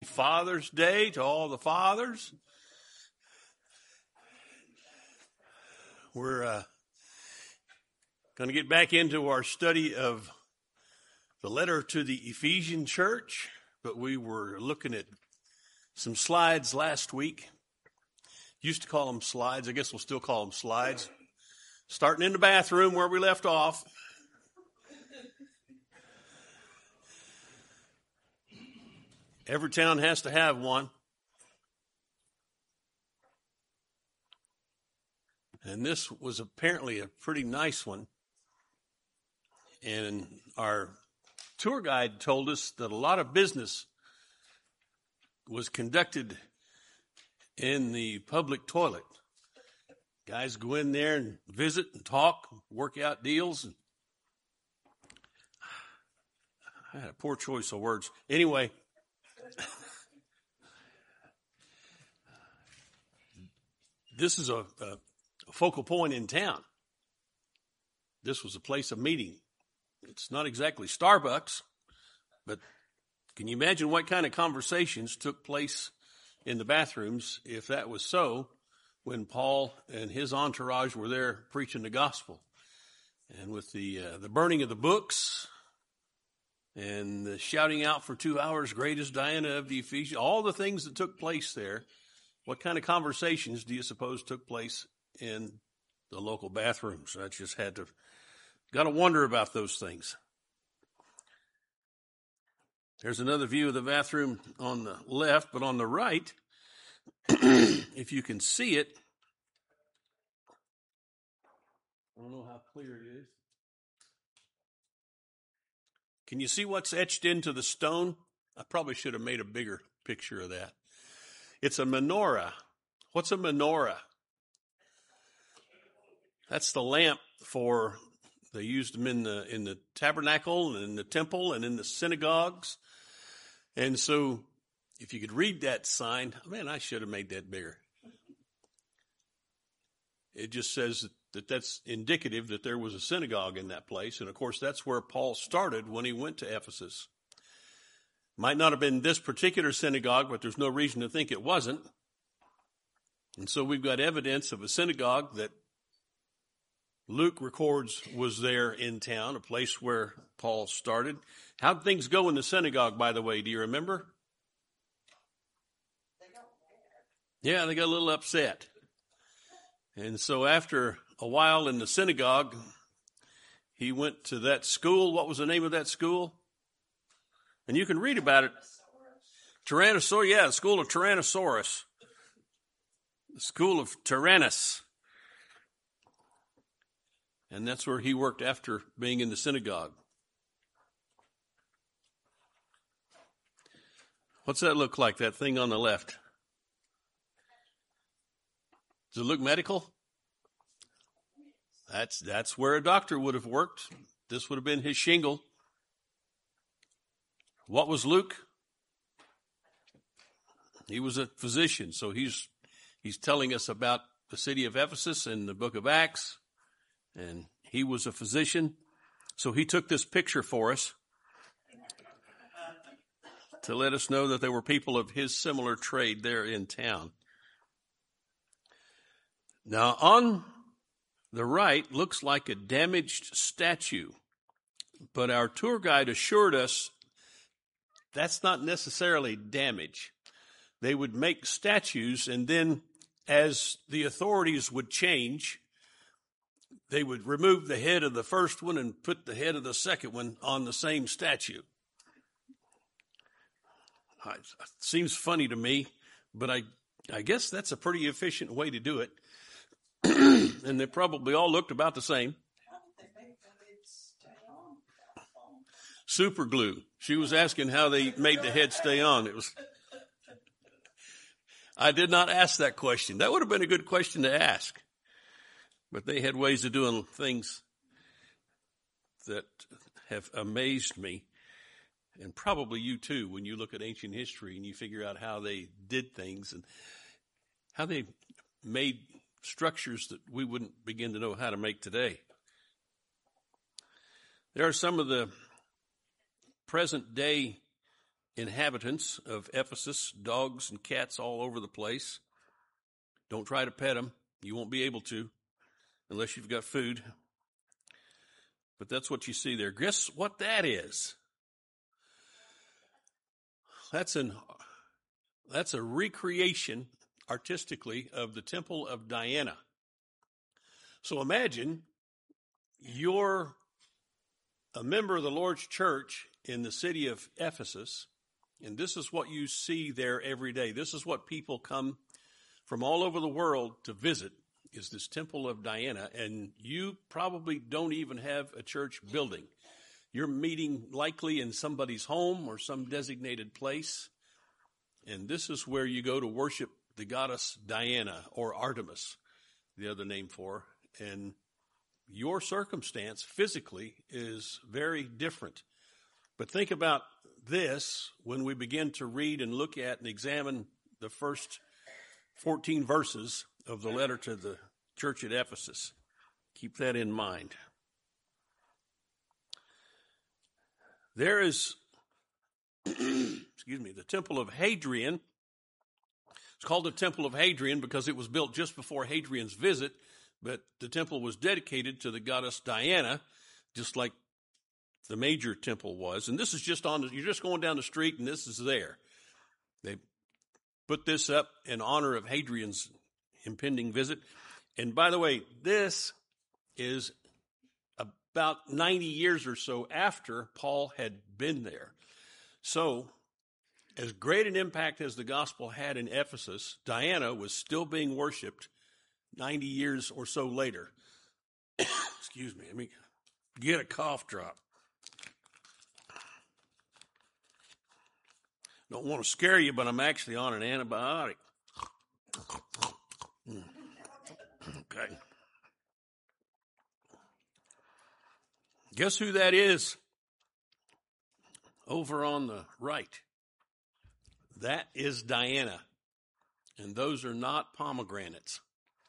Father's Day to all the fathers. We're going to get back into our study of the letter to the Ephesian church, but we were looking at some slides last week. Used to call them slides. I guess we'll still call them slides. Starting in the bathroom where we left off. Every town has to have one. And this was apparently a pretty nice one. And our tour guide told us that a lot of business was conducted in the public toilet. Guys go in there and visit and talk, work out deals. And I had a poor choice of words. Anyway, this is a focal point in town. This was a place of meeting. It's not exactly Starbucks, but can you imagine what kind of conversations took place in the bathrooms if that was so when Paul and his entourage were there preaching the gospel? And with the burning of the books and the shouting out for 2 hours, great is Diana of the Ephesians, all the things that took place there, what kind of conversations do you suppose took place in the local bathrooms? I just got to wonder about those things. There's another view of the bathroom on the left, but on the right, if you can see it, I don't know how clear it is. Can you see what's etched into the stone? I probably should have made a bigger picture of that. It's a menorah. What's a menorah? That's the lamp they used them in the tabernacle and in the temple and in the synagogues. And so if you could read that sign, man, I should have made that bigger. It just says that's indicative that there was a synagogue in that place. And of course, that's where Paul started when he went to Ephesus. Might not have been this particular synagogue, but there's no reason to think it wasn't. And so we've got evidence of a synagogue that Luke records was there in town, a place where Paul started. How'd things go in the synagogue, by the way? Do you remember? Yeah, they got a little upset. And so after a while in the synagogue, he went to that school. What was the name of that school? And you can read about it. Tyrannosaurus, yeah, the school of Tyrannosaurus. The school of Tyrannus. And that's where he worked after being in the synagogue. What's that look like, that thing on the left? Does it look medical? That's where a doctor would have worked. This would have been his shingle. What was Luke? He was a physician, so he's telling us about the city of Ephesus in the book of Acts, and he was a physician. So he took this picture for us to let us know that there were people of his similar trade there in town. Now, on the right looks like a damaged statue, but our tour guide assured us that's not necessarily damage. They would make statues, and then as the authorities would change, they would remove the head of the first one and put the head of the second one on the same statue. It seems funny to me, but I guess that's a pretty efficient way to do it. And they probably all looked about the same. How did they make the head stay on? Super glue. She was asking how they made the head stay on. I did not ask that question. That would have been a good question to ask. But they had ways of doing things that have amazed me, and probably you too, when you look at ancient history and you figure out how they did things and how they made structures that we wouldn't begin to know how to make today. There are some of the present day inhabitants of Ephesus, dogs and cats all over the place. Don't try to pet them. You won't be able to unless you've got food. But that's what you see there. Guess what that is? That's a recreation artistically of the Temple of Diana. So imagine you're a member of the Lord's church in the city of Ephesus, and this is what you see there every day. This is what people come from all over the world to visit, is this Temple of Diana, and you probably don't even have a church building. You're meeting likely in somebody's home or some designated place, and this is where you go to worship the goddess Diana, or Artemis, the other name for her. And your circumstance physically is very different. But think about this when we begin to read and look at and examine the first 14 verses of the letter to the church at Ephesus. Keep that in mind. There is, the Temple of Hadrian. It's called the Temple of Hadrian because it was built just before Hadrian's visit, but the temple was dedicated to the goddess Diana, just like the major temple was. And this is you're just going down the street and this is there. They put this up in honor of Hadrian's impending visit. And by the way, this is about 90 years or so after Paul had been there. So, as great an impact as the gospel had in Ephesus, Diana was still being worshipped 90 years or so later. Excuse me, let me get a cough drop. Don't want to scare you, but I'm actually on an antibiotic. Okay. Guess who that is over on the right? That is Diana. And those are not pomegranates.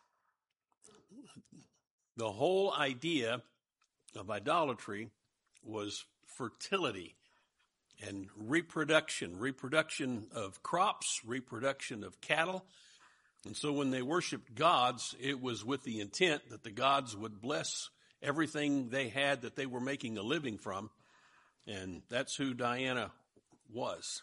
The whole idea of idolatry was fertility and reproduction of crops, reproduction of cattle. And so when they worshiped gods, it was with the intent that the gods would bless everything they had that they were making a living from. And that's who Diana was.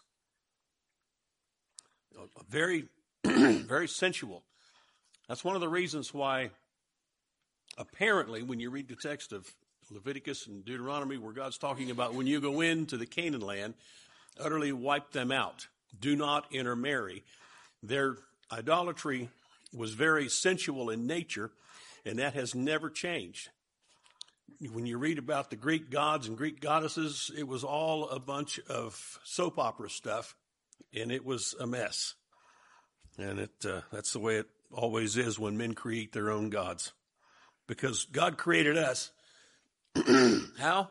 Very, very sensual. That's one of the reasons why, apparently, when you read the text of Leviticus and Deuteronomy, where God's talking about when you go into the Canaan land, utterly wipe them out. Do not intermarry. Their idolatry was very sensual in nature, and that has never changed. When you read about the Greek gods and Greek goddesses, it was all a bunch of soap opera stuff, and it was a mess. And that's the way it always is when men create their own gods. Because God created us. How?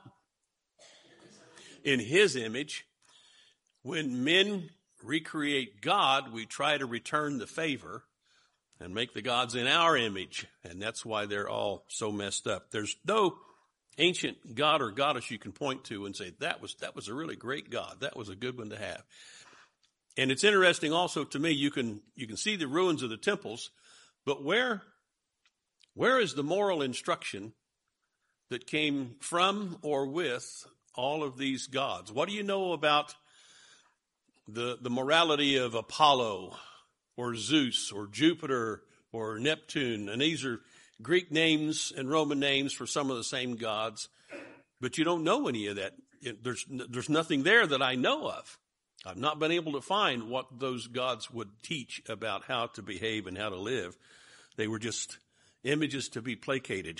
In His image. When men recreate God, we try to return the favor and make the gods in our image. And that's why they're all so messed up. There's no ancient god or goddess you can point to and say, that was a really great god. That was a good one to have. And it's interesting also to me, you can see the ruins of the temples, but where is the moral instruction that came from or with all of these gods? What do you know about the morality of Apollo or Zeus or Jupiter or Neptune? And these are Greek names and Roman names for some of the same gods, but you don't know any of that. There's nothing there that I know of. I've not been able to find what those gods would teach about how to behave and how to live. They were just images to be placated.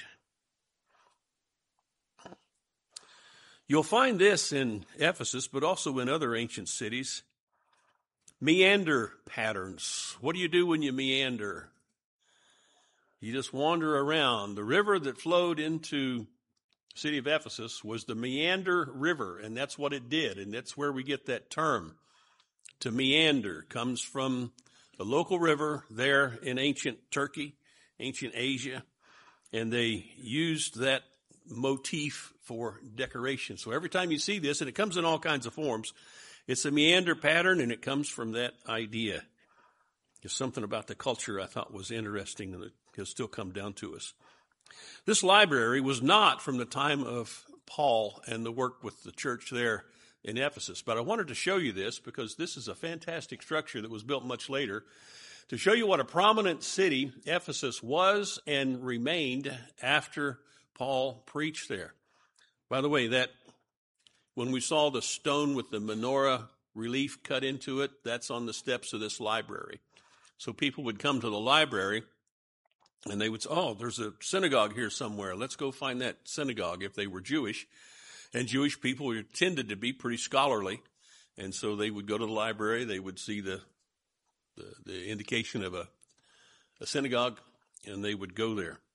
You'll find this in Ephesus, but also in other ancient cities. Meander patterns. What do you do when you meander? You just wander around. The river that flowed into the city of Ephesus was the Meander River, and that's what it did, and that's where we get that term. To meander comes from the local river there in ancient Turkey, ancient Asia, and they used that motif for decoration. So every time you see this, and it comes in all kinds of forms, It's a meander pattern, and it comes from that idea. There's something about the culture I thought was interesting, and it has still come down to us. This library was not from the time of Paul and the work with the church there in Ephesus, but I wanted to show you this because this is a fantastic structure that was built much later to show you what a prominent city Ephesus was and remained after Paul preached there. By the way, that when we saw the stone with the menorah relief cut into it, that's on the steps of this library. So people would come to the library and they would say, oh, there's a synagogue here somewhere. Let's go find that synagogue if they were Jewish. And Jewish people tended to be pretty scholarly. And so they would go to the library. They would see the indication of a synagogue, and they would go there.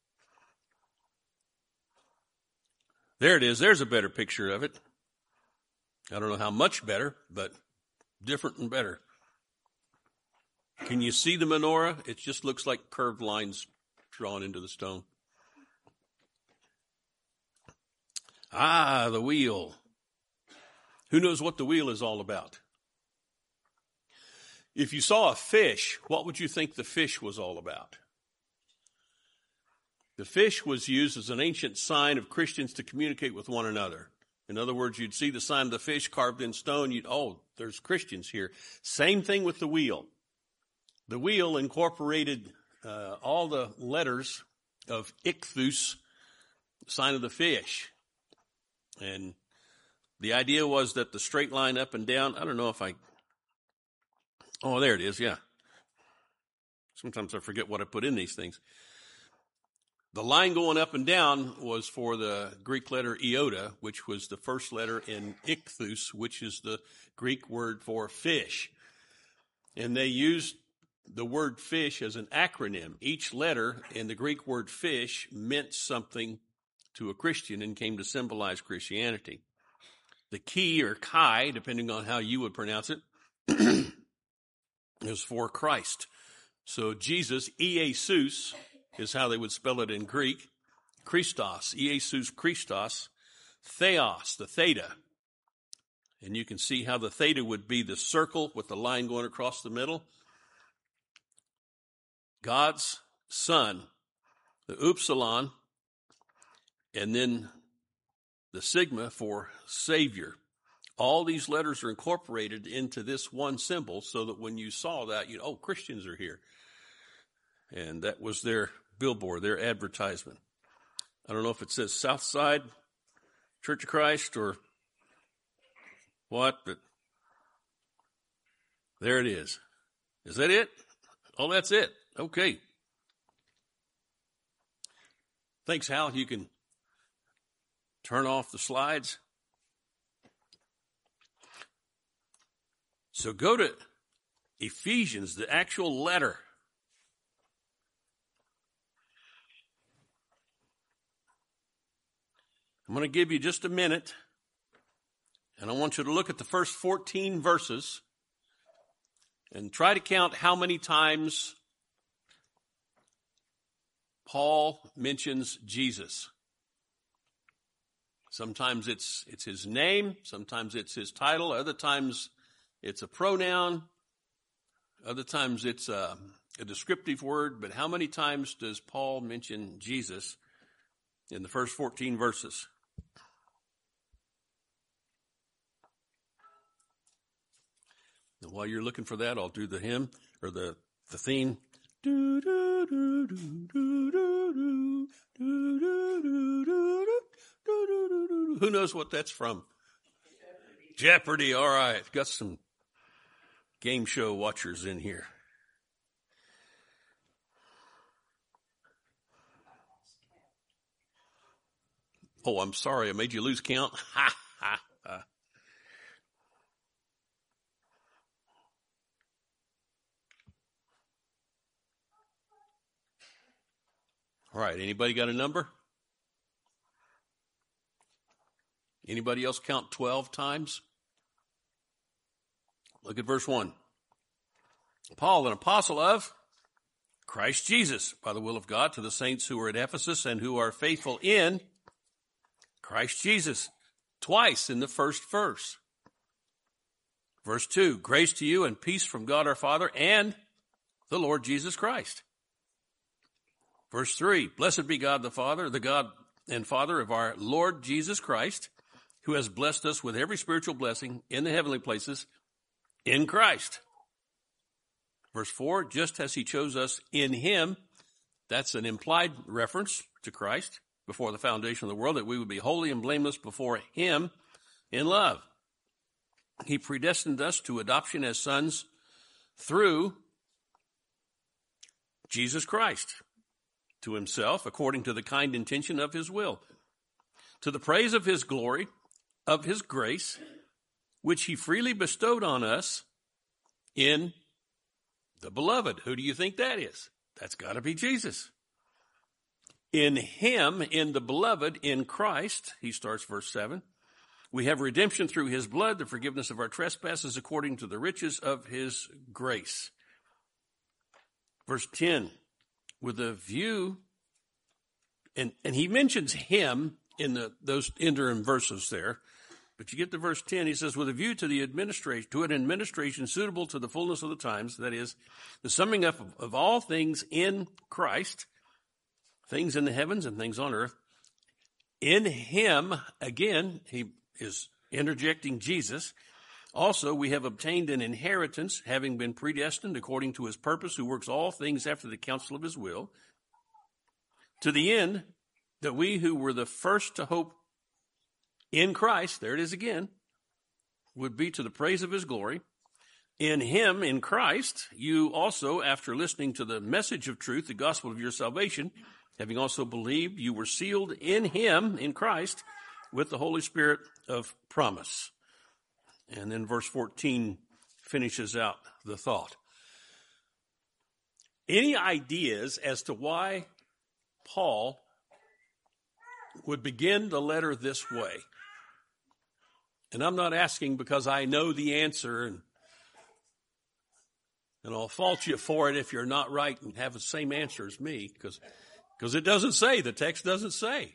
There it is. There's a better picture of it. I don't know how much better, but different and better. Can you see the menorah? It just looks like curved lines drawn into the stone. Ah, the wheel. Who knows what the wheel is all about? If you saw a fish, what would you think the fish was all about? The fish was used as an ancient sign of Christians to communicate with one another. In other words, you'd see the sign of the fish carved in stone. There's Christians here. Same thing with the wheel. The wheel incorporated all the letters of ichthus, sign of the fish. And the idea was that the straight line up and down, I don't know if oh, there it is, yeah. Sometimes I forget what I put in these things. The line going up and down was for the Greek letter iota, which was the first letter in ichthus, which is the Greek word for fish. And they used the word fish as an acronym. Each letter in the Greek word fish meant something to a Christian and came to symbolize Christianity. The chi or chi, depending on how you would pronounce it, is for Christ. So Jesus, Iesus, is how they would spell it in Greek. Christos, Iesus Christos, Theos, the theta. And you can see how the theta would be the circle with the line going across the middle. God's Son, the upsilon, and then the sigma for Savior. All these letters are incorporated into this one symbol so that when you saw that, Christians are here. And that was their billboard, their advertisement. I don't know if it says Southside Church of Christ or what, but there it is. Is that it? Oh, that's it. Okay. Thanks, Hal. You can turn off the slides. So go to Ephesians, the actual letter. I'm going to give you just a minute, and I want you to look at the first 14 verses and try to count how many times Paul mentions Jesus. Sometimes it's his name, sometimes it's his title, other times it's a pronoun, other times it's a descriptive word, but how many times does Paul mention Jesus in the first 14 verses? And while you're looking for that, I'll do the hymn or the theme. Do, do, do, do, do, do, do, do, do, do, do. Who knows what that's from? Jeopardy. All right. Got some game show watchers in here. Oh, I'm sorry. I made you lose count. Ha, ha, ha. All right. Anybody got a number? Anybody else count 12 times? Look at verse 1. Paul, an apostle of Christ Jesus, by the will of God, to the saints who are at Ephesus and who are faithful in Christ Jesus. Twice in the first verse. Verse 2, grace to you and peace from God our Father and the Lord Jesus Christ. Verse 3, blessed be God the Father, the God and Father of our Lord Jesus Christ, who has blessed us with every spiritual blessing in the heavenly places in Christ. Verse 4, just as he chose us in him, that's an implied reference to Christ before the foundation of the world, that we would be holy and blameless before him in love. He predestined us to adoption as sons through Jesus Christ to himself, according to the kind intention of his will, to the praise of his glory, of his grace, which he freely bestowed on us in the beloved. Who do you think that is? That's got to be Jesus. In him, in the beloved, in Christ, he starts verse 7, we have redemption through his blood, the forgiveness of our trespasses according to the riches of his grace. Verse 10, with a view, and he mentions him in those interim verses there, but you get to verse 10, he says, with a view to an administration suitable to the fullness of the times, that is, the summing up of all things in Christ, things in the heavens and things on earth. In him, again, he is interjecting Jesus. Also, we have obtained an inheritance, having been predestined according to his purpose, who works all things after the counsel of his will, to the end that we who were the first to hope in Christ, there it is again, would be to the praise of his glory. In him, in Christ, you also, after listening to the message of truth, the gospel of your salvation, having also believed, you were sealed in him, in Christ, with the Holy Spirit of promise. And then verse 14 finishes out the thought. Any ideas as to why Paul would begin the letter this way? And I'm not asking because I know the answer, and I'll fault you for it if you're not right and have the same answer as me, because it doesn't say, the text doesn't say.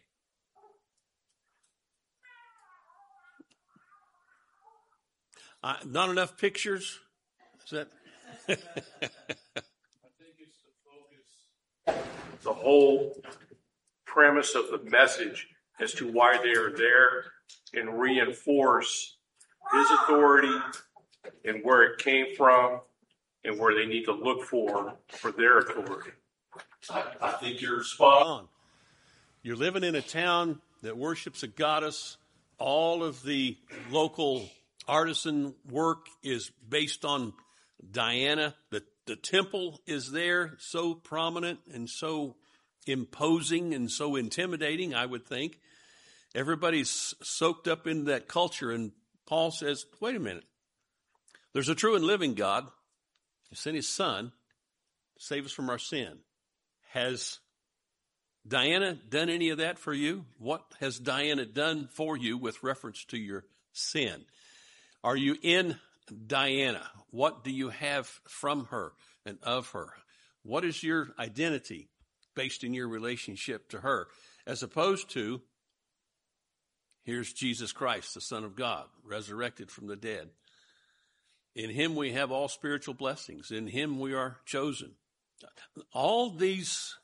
Not enough pictures? Is that? I think it's the focus, the whole premise of the message as to why they are there, and reinforce his authority and where it came from and where they need to look for their authority. I think you're spot on. You're living in a town that worships a goddess. All of the local artisan work is based on Diana. The temple is there, so prominent and so imposing and so intimidating, I would think. Everybody's soaked up in that culture, and Paul says, wait a minute. There's a true and living God who sent his son to save us from our sin. Has Diana done any of that for you? What has Diana done for you with reference to your sin? Are you in Diana? What do you have from her and of her? What is your identity based in your relationship to her? As opposed to, here's Jesus Christ, the Son of God, resurrected from the dead. In him we have all spiritual blessings. In him we are chosen. All these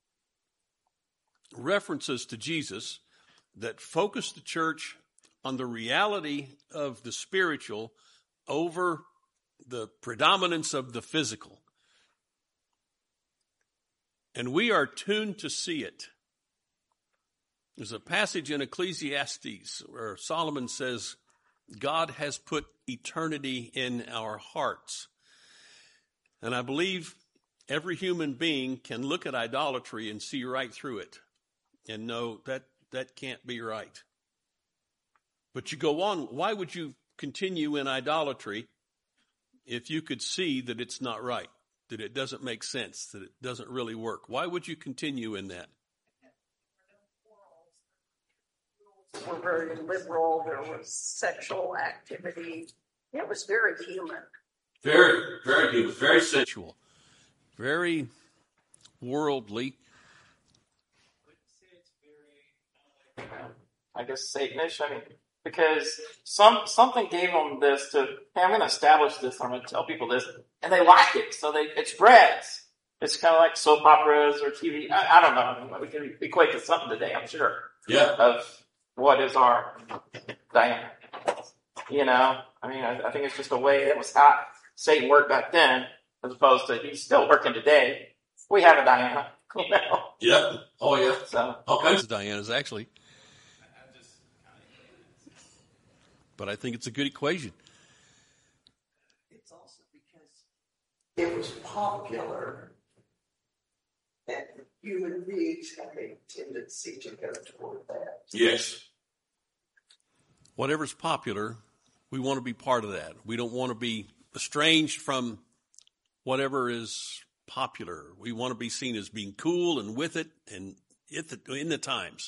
references to Jesus that focus the church on the reality of the spiritual over the predominance of the physical. And we are tuned to see it. There's a passage in Ecclesiastes where Solomon says, God has put eternity in our hearts. And I believe every human being can look at idolatry and see right through it and know that can't be right. But you go on, why would you continue in idolatry if you could see that it's not right, that it doesn't make sense, that it doesn't really work? Why would you continue in that? Were very liberal. There was sexual activity. It was very human. Very, very human, very sensual, very worldly. I guess Satanish. I mean, because something gave them this to, hey, I'm going to establish this, I'm going to tell people this, and they like it, so it spreads. It's kind of like soap operas or TV. I don't know. We can equate to something today, I'm sure. Yeah. Of what is our Diana. I mean, I think it's just a way, that was how Satan worked back then, as opposed to he's still working today. We have a Diana. Yeah. Oh, yeah. So, All kinds of Dianas, actually. But I think it's a good equation. It's also because it was popular, and human beings have a tendency to go toward that. Yes. Whatever's popular, we want to be part of that. We don't want to be estranged from whatever is popular. We want to be seen as being cool and with it and in the times.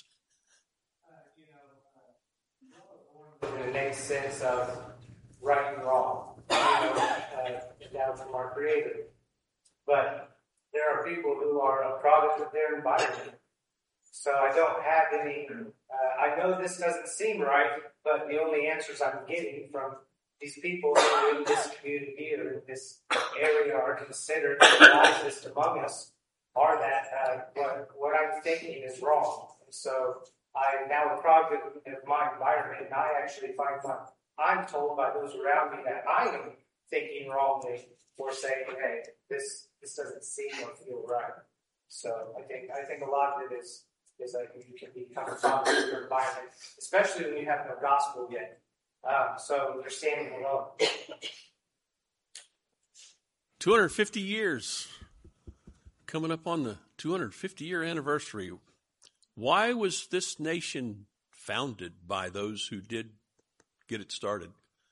In a nice sense of right and wrong, down from our Creator. But there are people who are a product of their environment. So I don't have any, I know this doesn't seem right, but the only answers I'm getting from these people who in this community or in this area are considered the wisest among us are that what I'm thinking is wrong. And so I'm now a product of my environment, and I actually find I'm told by those around me that I am thinking wrongly or saying, hey, this doesn't seem or feel right. So I think a lot of it is like you can become a product of your environment, especially when you have no gospel yet. So you're standing alone. 250 years. Coming up on the 250-year anniversary. Why was this nation founded by those who did get it started?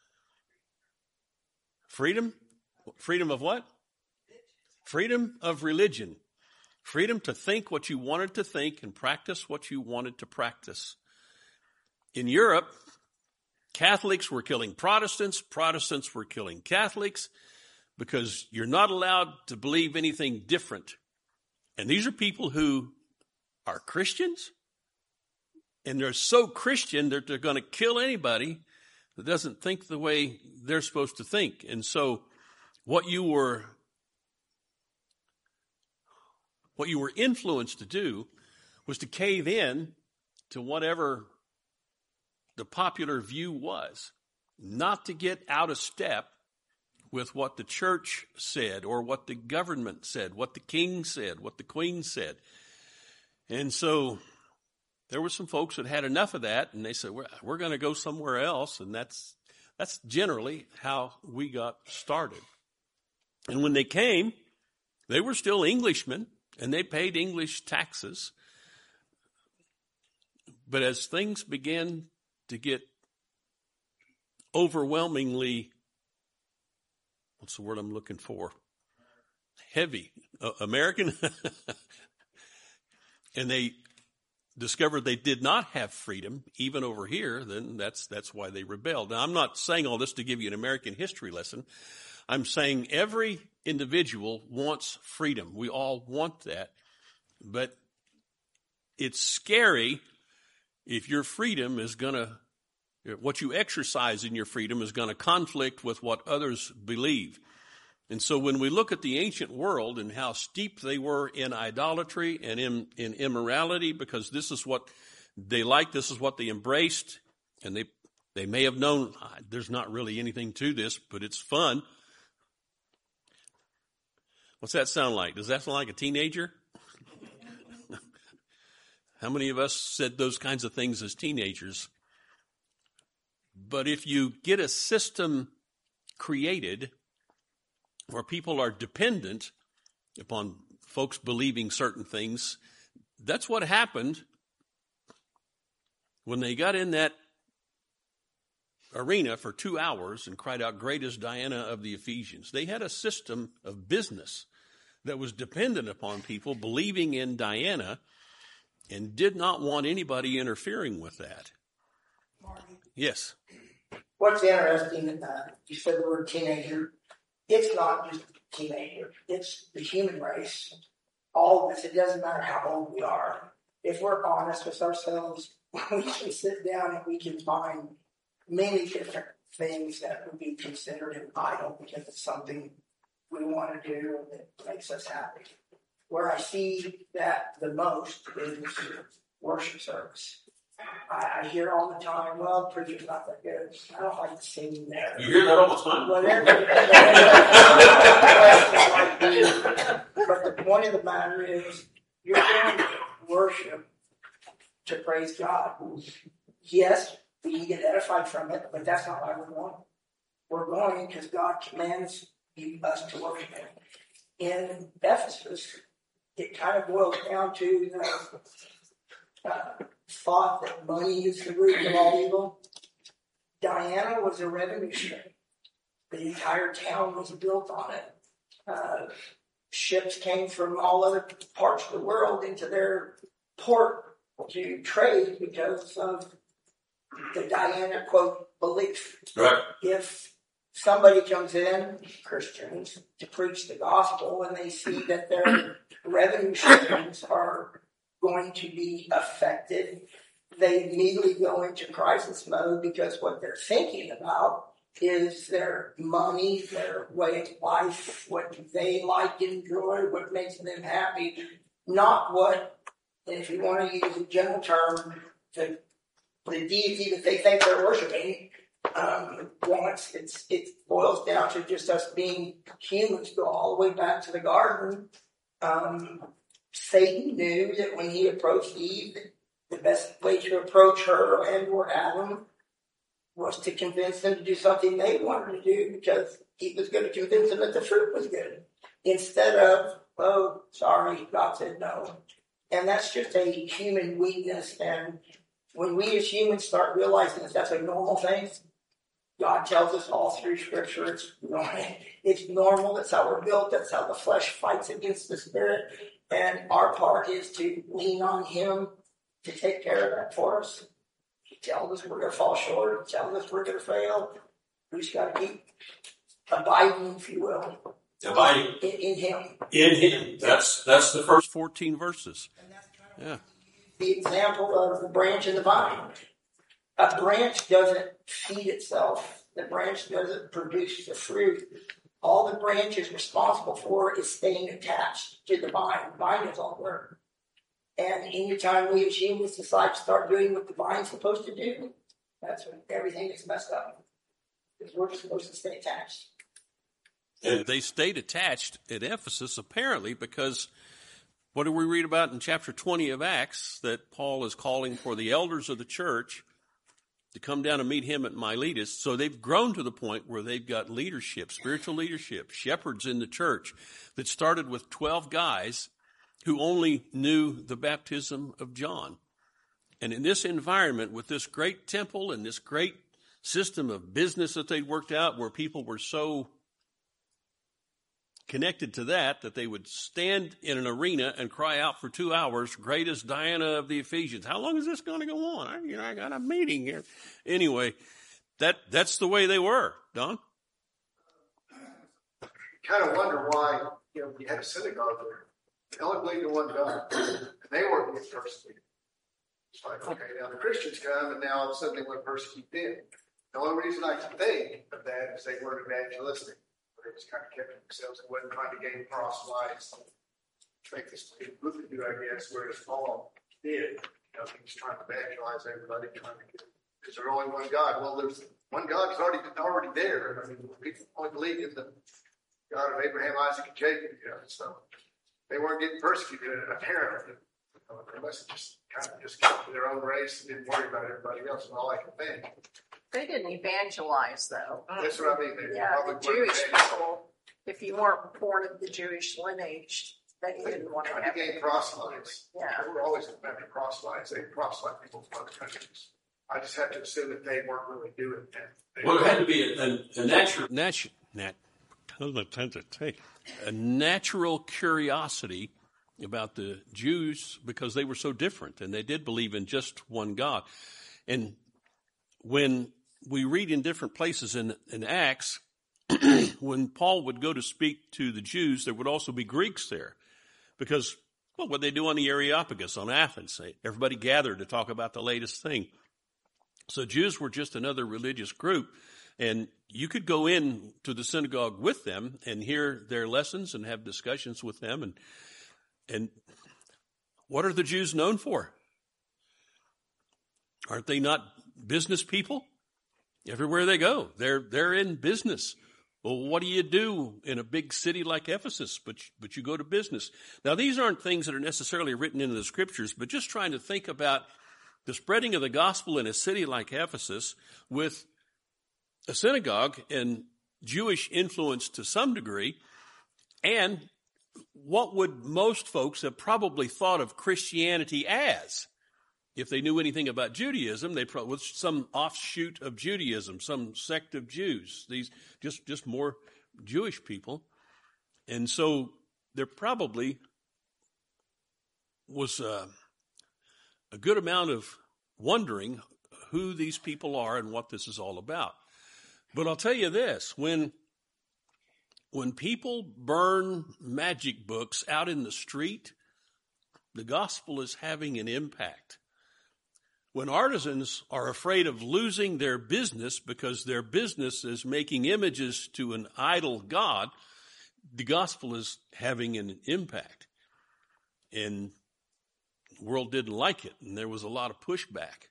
Freedom? Freedom of what? Freedom of religion. Freedom to think what you wanted to think and practice what you wanted to practice. In Europe, Catholics were killing Protestants. Protestants were killing Catholics because you're not allowed to believe anything different. And these are people who are Christians, and they're so Christian that they're going to kill anybody that doesn't think the way they're supposed to think. And so what you were influenced to do was to cave in to whatever the popular view was, not to get out of step with what the church said or what the government said, what the king said, what the queen said. And so there were some folks that had enough of that, and they said, we're going to go somewhere else, and that's generally how we got started. And when they came, they were still Englishmen, and they paid English taxes. But as things began to get overwhelmingly, what's the word I'm looking for? Heavy. American. And they discovered they did not have freedom, even over here, then that's why they rebelled. Now, I'm not saying all this to give you an American history lesson. I'm saying every individual wants freedom. We all want that. But it's scary if your freedom is going to, what you exercise in your freedom is going to conflict with what others believe. And so when we look at the ancient world and how steep they were in idolatry and in immorality, because this is what they liked, this is what they embraced, and they may have known there's not really anything to this, but it's fun. What's that sound like? Does that sound like a teenager? How many of us said those kinds of things as teenagers? But if you get a system created where people are dependent upon folks believing certain things, that's what happened when they got in that arena for 2 hours and cried out, "Great is Diana of the Ephesians." They had a system of business that was dependent upon people believing in Diana and did not want anybody interfering with that. Marty, Yes. what's interesting, you said the word teenager. It's not just teenager. It's the human race. All of us, it doesn't matter how old we are. If we're honest with ourselves, we can sit down and we can find many different things that would be considered an idol because it's something we want to do that makes us happy. Where I see that the most is worship service. I hear all the time, well, preacher's not that good. I don't like singing there. You hear that all the time? But the point of the matter is, you're going to worship to praise God. Yes, we can get edified from it, but that's not why we're going. We're going because God commands us to worship Him. In Ephesus, it kind of boils down to the thought that money is the root of all evil. Diana was a revenue stream. The entire town was built on it. Ships came from all other parts of the world into their port to trade because of the Diana, quote, belief. Right. If somebody comes in, Christians, to preach the gospel and they see that their revenue streams are going to be affected, they immediately go into crisis mode because what they're thinking about is their money, their way of life, what they like, enjoy, what makes them happy, not what, if you want to use a general term, the deity that they think they're worshiping wants. It boils down to just us being humans. Go all the way back to the garden. Satan knew that when he approached Eve, the best way to approach her and or Adam was to convince them to do something they wanted to do because he was going to convince them that the fruit was good. Instead of, oh, sorry, God said no. And that's just a human weakness. And when we as humans start realizing that that's a normal thing, God tells us all through Scripture it's normal. That's how we're built. That's how the flesh fights against the spirit. And our part is to lean on Him to take care of that for us. He tells us we're going to fall short. He tells us we're going to fail. We just got to keep abiding, if you will. Abiding in Him. In Him. That's the first 14 verses. And that's kind of the example of the branch and the vine. A branch doesn't feed itself. The branch doesn't produce the fruit. All the branch is responsible for is staying attached to the vine. The vine is all work. And anytime we as humans decide to start doing what the vine's supposed to do, that's when everything gets messed up. Because we're supposed to stay attached. And they stayed attached at Ephesus, apparently, because what do we read about in chapter 20 of Acts? That Paul is calling for the elders of the church to come down and meet him at Miletus. So they've grown to the point where they've got leadership, spiritual leadership, shepherds in the church that started with 12 guys who only knew the baptism of John. And in this environment, with this great temple and this great system of business that they'd worked out, where people were so connected to that they would stand in an arena and cry out for 2 hours, great is Diana of the Ephesians. How long is this going to go on? I got a meeting here. Anyway, that's the way they were, Don. Kind of wonder why, you had a synagogue there. They only believed in one God, and they weren't being persecuted. It's like, okay, now the Christians come, and now all of a sudden they want to persecute them. The only reason I can think of that is they weren't evangelistic. They just kind of kept themselves and wasn't trying to gain proselytes. Make this look to do, I guess, whereas Paul did. He was trying to evangelize everybody, trying to get. Is there only one God? Well, there's one God that's already there. I mean, people only believe in the God of Abraham, Isaac, and Jacob. So they weren't getting persecuted, apparently. They must have just kind of just kept to their own race and didn't worry about everybody else. And all I can think. They didn't evangelize, though. That's what I mean. The Jewish people, if you weren't born of the Jewish lineage, then you didn't want to have. They gained proselytes. Yeah. They were always after proselytes. They proselyte people from other countries. I just have to assume that they weren't really doing that. Well, it had to be a natural curiosity about the Jews because they were so different and they did believe in just one God. And when we read in different places in Acts, when Paul would go to speak to the Jews, there would also be Greeks there because, well, what they do on the Areopagus on Athens, everybody gathered to talk about the latest thing. So Jews were just another religious group, and you could go in to the synagogue with them and hear their lessons and have discussions with them. And what are the Jews known for? Aren't they not business people? Everywhere they go, they're in business. Well, what do you do in a big city like Ephesus? But you go to business. Now, these aren't things that are necessarily written into the scriptures, but just trying to think about the spreading of the gospel in a city like Ephesus with a synagogue and Jewish influence to some degree. And what would most folks have probably thought of Christianity as? If they knew anything about Judaism, they probably was some offshoot of Judaism, some sect of Jews. These just more Jewish people, and so there probably was a good amount of wondering who these people are and what this is all about. But I'll tell you this: when people burn magic books out in the street, the gospel is having an impact. When artisans are afraid of losing their business because their business is making images to an idol god, the gospel is having an impact. And the world didn't like it, and there was a lot of pushback.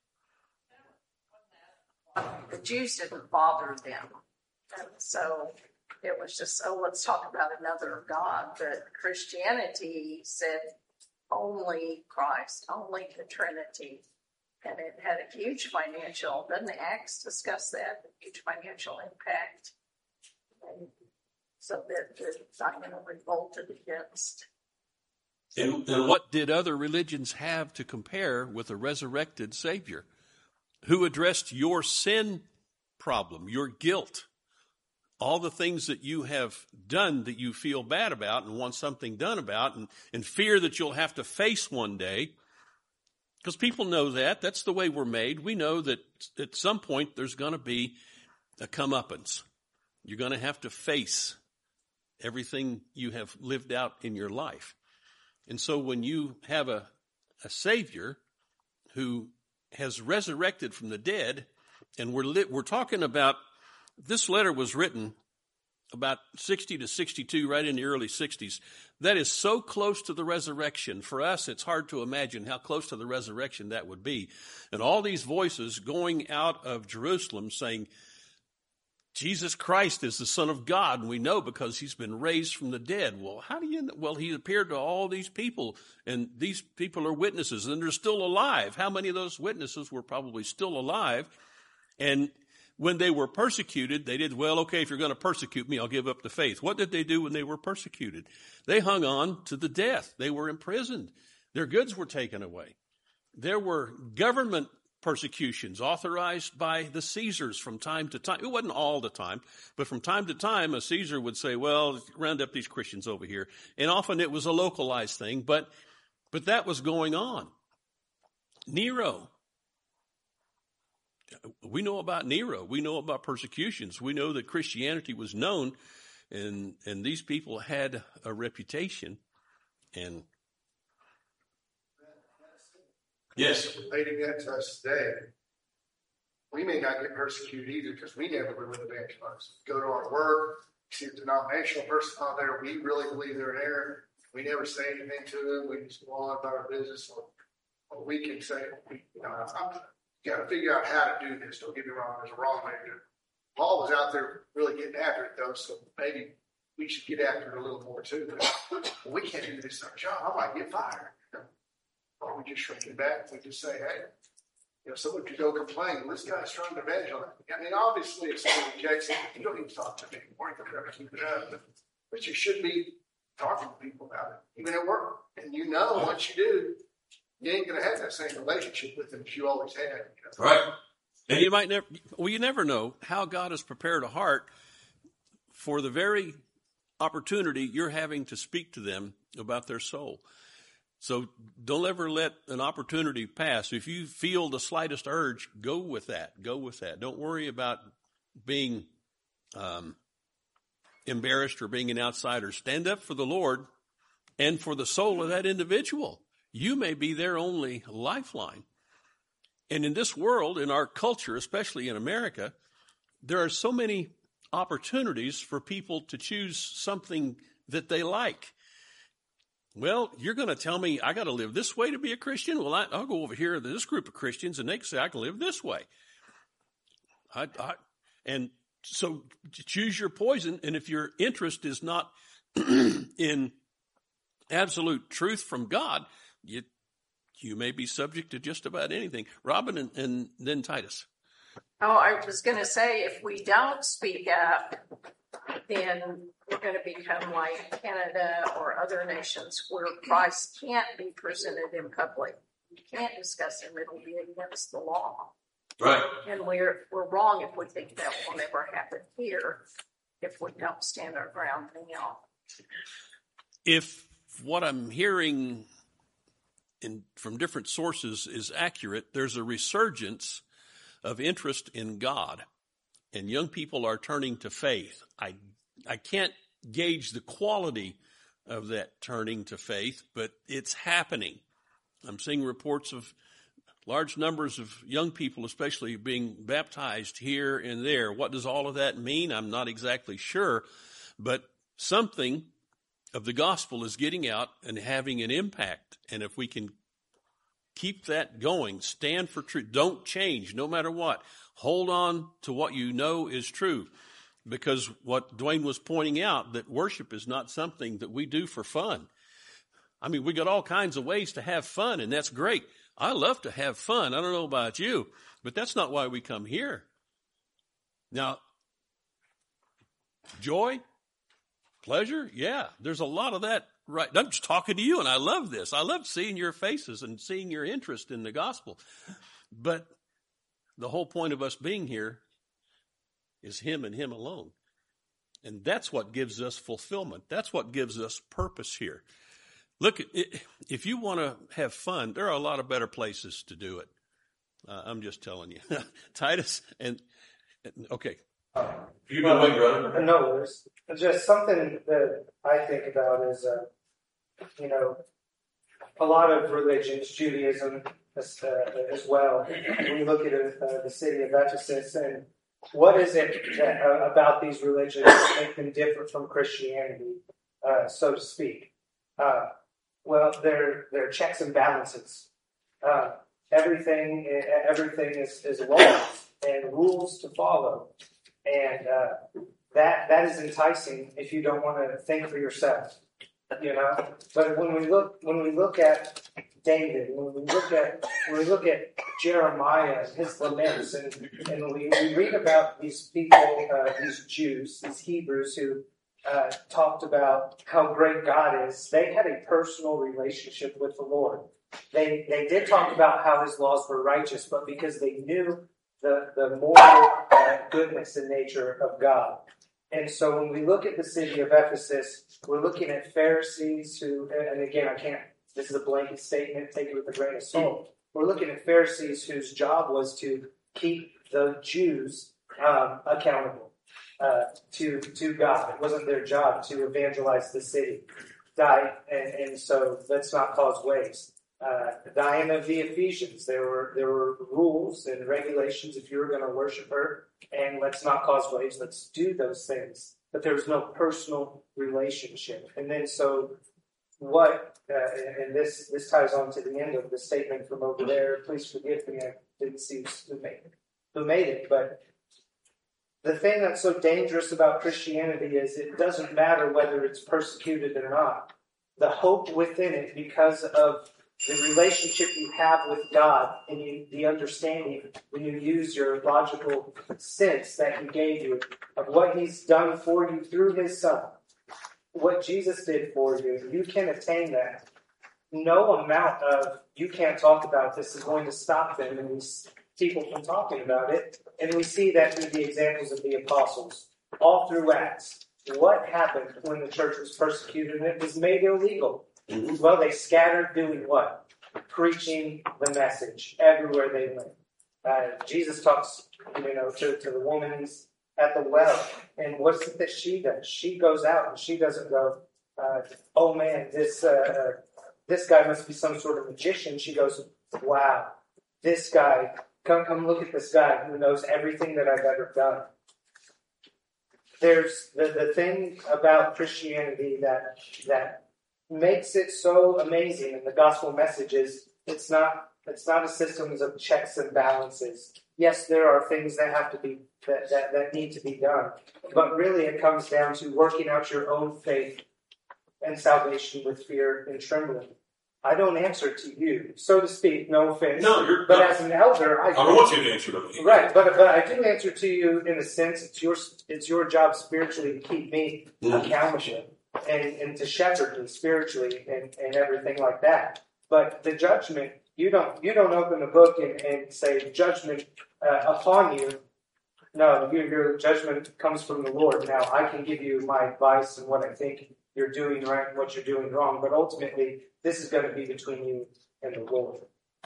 The Jews didn't bother them. And so it was just, let's talk about another God. But Christianity said only Christ, only the Trinity. And it had a huge financial, doesn't the Acts discuss that? A huge financial impact. And so that the Zion revolted against. And what did other religions have to compare with a resurrected Savior who addressed your sin problem, your guilt, all the things that you have done that you feel bad about and want something done about and fear that you'll have to face one day? Because people know that. That's the way we're made. We know that at some point there's going to be a comeuppance. You're going to have to face everything you have lived out in your life. And so when you have a Savior who has resurrected from the dead, and we're talking about, this letter was written about 60 to 62, right in the early 60s. That is so close to the resurrection. For us, it's hard to imagine how close to the resurrection that would be. And all these voices going out of Jerusalem saying, Jesus Christ is the Son of God, and we know because he's been raised from the dead. Well, how do you know? Well, he appeared to all these people, and these people are witnesses, and they're still alive. How many of those witnesses were probably still alive? And when they were persecuted, they did, well, okay, if you're going to persecute me, I'll give up the faith. What did they do when they were persecuted? They hung on to the death. They were imprisoned. Their goods were taken away. There were government persecutions authorized by the Caesars from time to time. It wasn't all the time, but from time to time, a Caesar would say, well, round up these Christians over here. And often it was a localized thing, but that was going on. Nero. We know about Nero. We know about persecutions. We know that Christianity was known, and these people had a reputation. And yes, Relating that to us today, we may not get persecuted either because we never were evangelized. Go to our work, see a denominational person out there, we really believe they're there. We never say anything to them. We just go on about our business. Or we can say, you got to figure out how to do this. Don't get me wrong. There's a wrong way to do it. Paul was out there really getting after it, though, so maybe we should get after it a little more, too. But we can't do this our job. I might get fired. Or we just shrink it back. We just say, hey, someone could go complain. Well, this guy's trying to evangelize. I mean, obviously, if someone rejects it, you don't even talk to people. Or you can keep it up. But you should be talking to people about it, even at work. And once you do, you ain't going to have that same relationship with them as you always had. Right. And you never know how God has prepared a heart for the very opportunity you're having to speak to them about their soul. So don't ever let an opportunity pass. If you feel the slightest urge, go with that. Go with that. Don't worry about being embarrassed or being an outsider. Stand up for the Lord and for the soul of that individual. You may be their only lifeline. And in this world, in our culture, especially in America, there are so many opportunities for people to choose something that they like. Well, you're going to tell me I got to live this way to be a Christian? Well, I'll go over here to this group of Christians, and they can say I can live this way. And so choose your poison. And if your interest is not in absolute truth from God, you may be subject to just about anything. Robin and then Titus. Oh, I was going to say, if we don't speak up, then we're going to become like Canada or other nations where Christ can't be presented in public. You can't discuss him. It'll be against the law. Right. And we're wrong if we think that will never happen here if we don't stand our ground now. If what I'm hearing from different sources is accurate, there's a resurgence of interest in God, and young people are turning to faith. I can't gauge the quality of that turning to faith, but it's happening. I'm seeing reports of large numbers of young people, especially, being baptized here and there. What does all of that mean? I'm not exactly sure, but something of the gospel is getting out and having an impact. And if we can keep that going, stand for truth, don't change no matter what. Hold on to what you know is true. Because what Dwayne was pointing out, that worship is not something that we do for fun. I mean, we got all kinds of ways to have fun, and that's great. I love to have fun. I don't know about you, but that's not why we come here. Now, joy, pleasure, yeah, there's a lot of that. Right. I'm just talking to you, and I love this. I love seeing your faces and seeing your interest in the gospel. But the whole point of us being here is him and him alone. And that's what gives us fulfillment. That's what gives us purpose here. Look, if you want to have fun, there are a lot of better places to do it. I'm just telling you. Titus, okay. You been waiting, brother? No, there's just something that I think about is, a lot of religions, Judaism as well. We look at the city of Ephesus, and what is it about these religions that make them different from Christianity, so to speak? Well, they're checks and balances. Everything is laws and rules to follow. And that is enticing if you don't want to think for yourself, But when we look at David, when we look at Jeremiah and his laments, and we read about these people, these Jews, these Hebrews who talked about how great God is. They had a personal relationship with the Lord. They did talk about how his laws were righteous, but because they knew the moral goodness and nature of God. And so when we look at the city of Ephesus, we're looking at Pharisees who, and again, this is a blanket statement, take it with a grain of salt. We're looking at Pharisees whose job was to keep the Jews accountable to God. It wasn't their job to evangelize the city. And so let's not cause waves. Diana of the Ephesians, there were rules and regulations if you were going to worship her, and let's not cause waves, let's do those things. But there was no personal relationship. And then so what, and this ties on to the end of the statement from over there. Please forgive me, I didn't see who made it, but the thing that's so dangerous about Christianity is it doesn't matter whether it's persecuted or not. The hope within it, because of the relationship you have with God and the understanding when you use your logical sense that he gave you of what he's done for you through his son, what Jesus did for you, you can attain that. No amount of you can't talk about this is going to stop them and these people from talking about it. And we see that through the examples of the apostles all through Acts. What happened when the church was persecuted and it was made illegal? Well, they scattered doing what? Preaching the message everywhere they went. Jesus talks, to the woman at the well. And what's it that she does? She goes out and she doesn't go, oh man, this guy must be some sort of magician. She goes, wow, this guy, come look at this guy who knows everything that I've ever done. There's the thing about Christianity that makes it so amazing, and the gospel message is it's not a system of checks and balances. Yes, there are things that have to be that need to be done, but really it comes down to working out your own faith and salvation with fear and trembling. I don't answer to you, so to speak. No offense. No, but as an elder, I don't want you to answer to me. Right, but I do answer to you in a sense. It's your job spiritually to keep me accountable and to shepherd me spiritually and everything like that. But the judgment, you don't open the book and say judgment upon you. No, your judgment comes from the Lord. Now, I can give you my advice and what I think you're doing right and what you're doing wrong, but ultimately, this is going to be between you and the Lord.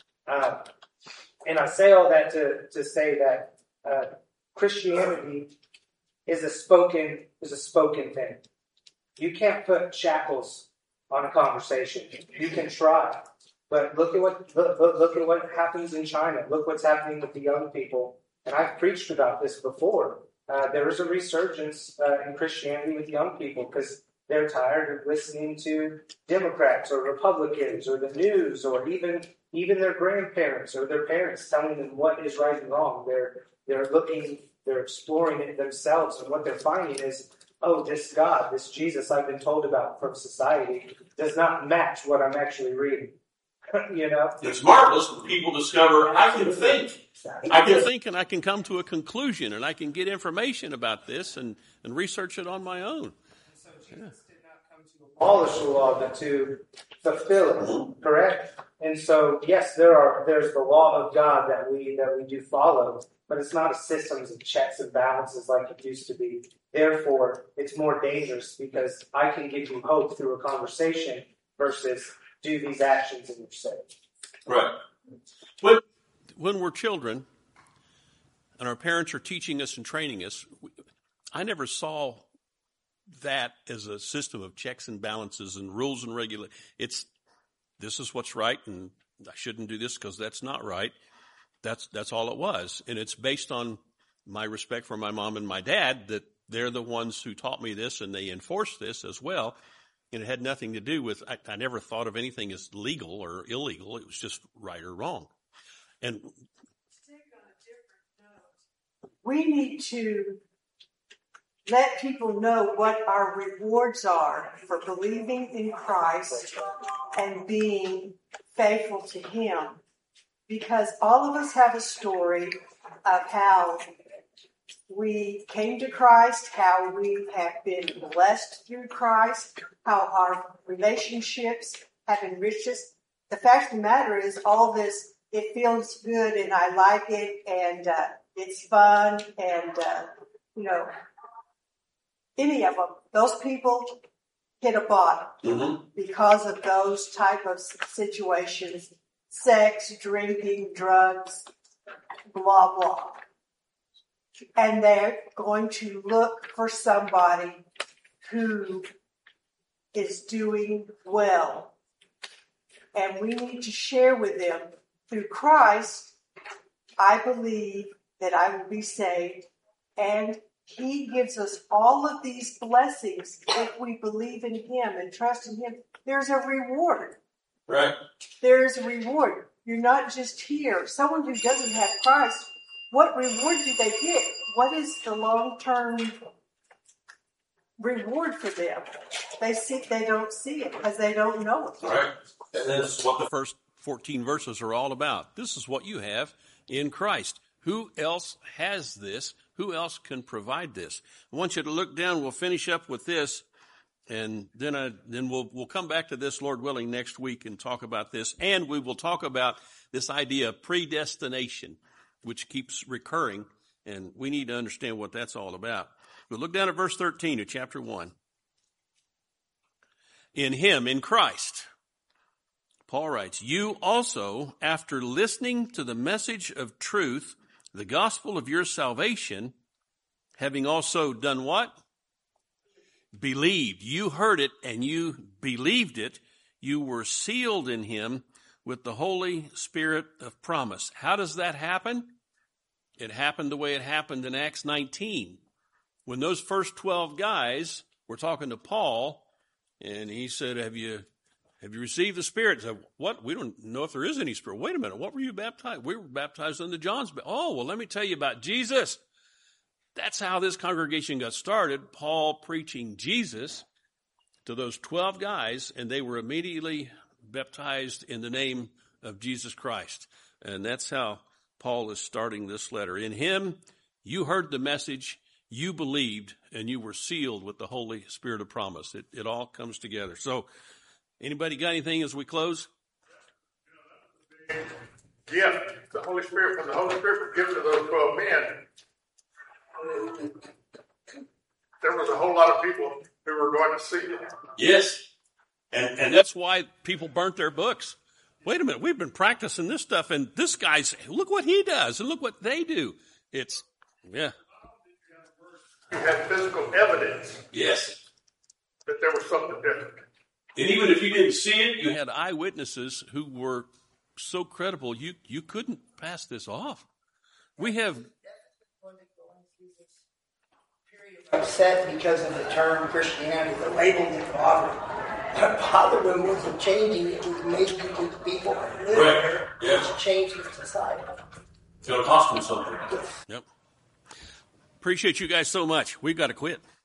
And I say all that to say that Christianity is a spoken thing. You can't put shackles on a conversation. You can try, but look at what happens in China. Look what's happening with the young people. And I've preached about this before. There is a resurgence in Christianity with young people because they're tired of listening to Democrats or Republicans or the news or even their grandparents or their parents telling them what is right and wrong. They're exploring it themselves, and what they're finding is, oh, this God, this Jesus I've been told about from society does not match what I'm actually reading. You know? It's marvelous when people discover I can think. I can think and I can come to a conclusion and I can get information about this and research it on my own. So Jesus did not come to abolish the law, but to fulfill it, correct? And so, yes, there's the law of God that we do follow, but it's not a system of checks and balances like it used to be. Therefore, it's more dangerous because I can give you hope through a conversation versus do these actions and you're saved. Right. But when we're children and our parents are teaching us and training us, I never saw that as a system of checks and balances and rules and regulations. This is what's right, and I shouldn't do this because that's not right. That's all it was. And it's based on my respect for my mom and my dad that they're the ones who taught me this and they enforced this as well. And it had nothing to do with, I never thought of anything as legal or illegal. It was just right or wrong. And we need to let people know what our rewards are for believing in Christ and being faithful to Him. Because all of us have a story of how we came to Christ, how we have been blessed through Christ, how our relationships have enriched us. The fact of the matter is all this, it feels good and I like it and it's fun and, any of them, those people hit a bottom because of those type of situations, sex, drinking, drugs, blah, blah. And they're going to look for somebody who is doing well. And we need to share with them through Christ, I believe that I will be saved. And He gives us all of these blessings if we believe in Him and trust in Him. There's a reward. Right. There's a reward. You're not just here. Someone who doesn't have Christ, what reward do they get? What is the long-term reward for them? They don't see it because they don't know it. Right. And this is what the first 14 verses are all about. This is what you have in Christ. Who else has this? Who else can provide this? I want you to look down. We'll finish up with this, and then we'll come back to this, Lord willing, next week and talk about this. And we will talk about this idea of predestination, which keeps recurring, and we need to understand what that's all about. We'll look down at verse 13 of chapter 1. In Him, in Christ, Paul writes, you also, after listening to the message of truth, the gospel of your salvation, having also done what? Believed. You heard it and you believed it. You were sealed in Him with the Holy Spirit of promise. How does that happen? It happened the way it happened in Acts 19. When those first 12 guys were talking to Paul, and he said, have you received the Spirit? Said, what? We don't know if there is any Spirit. Wait a minute. What were you baptized? We were baptized under John's baptism. Oh, well, let me tell you about Jesus. That's how this congregation got started. Paul preaching Jesus to those 12 guys, and they were immediately baptized in the name of Jesus Christ. And that's how Paul is starting this letter. In him, you heard the message, you believed, and you were sealed with the Holy Spirit of promise. It all comes together. So, anybody got anything as we close? Yeah, the Holy Spirit, when the Holy Spirit was given to those 12 men, there was a whole lot of people who were going to see it. Yes. And that's why people burnt their books. Wait a minute, we've been practicing this stuff, and this guy's, look what he does, and look what they do. It's, yeah. You had physical evidence Yes. that there was something different. And even if you didn't see it, You had eyewitnesses who were so credible, you couldn't pass this off. We have... Upset because of the term Christianity, the label that bothered them wasn't changing, it was making the people live there, Yes. it's changing society. it's going to cost them something. Yep. Appreciate you guys so much. We've got to quit.